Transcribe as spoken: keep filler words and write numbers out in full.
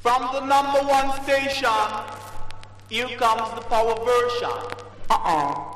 From the number one station, here comes the power version. Uh-uh.